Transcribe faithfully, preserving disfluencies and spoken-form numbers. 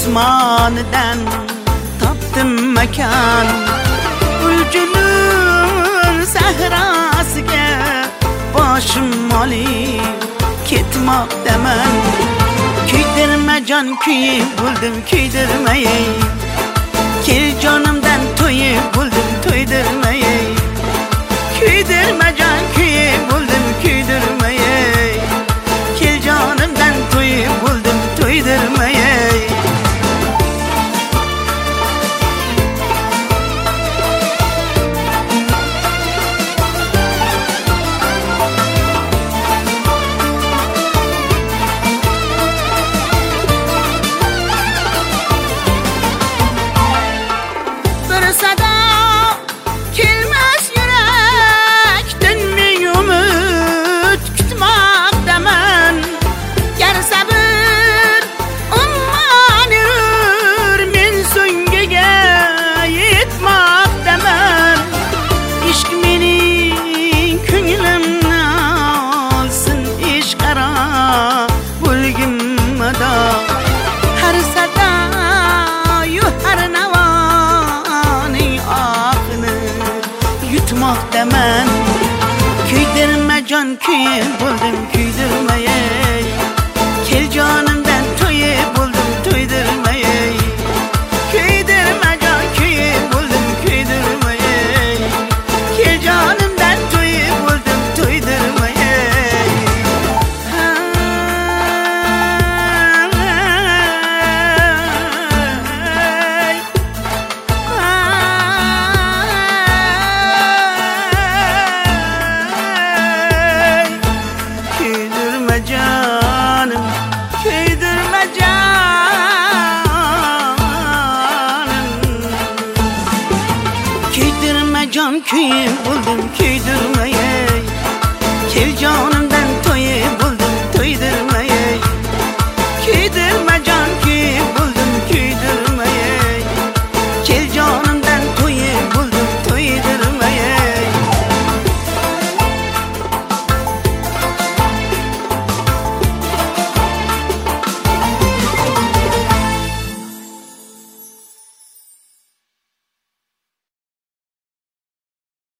osmonidan topdim makon. Gulgulun sahrasiga boshim olib ketmoqdaman. Kuydirma jon kuyib bo'ldim kuydirmay, kel jonimdan to'yib bo'ldim to'ydirmay. Kuydirma jon kuyib bo'ldim kuydirmay, kel jonimdan to'yib bo'ldim to'ydirmay. Yutmoqdaman. Kuydirma jon kuyib bo'ldim kuydirmay, kel jonimdan to'yib bo'ldim to'ydirmay. Kuydirma jon kuyib bo'ldim kuydirmay, kel jonimdan to'yib bo'ldim to'ydirmay. Canım, kuydirma canım. Kuydirma jon kuyib bo'ldim kuydirmay, kel jonim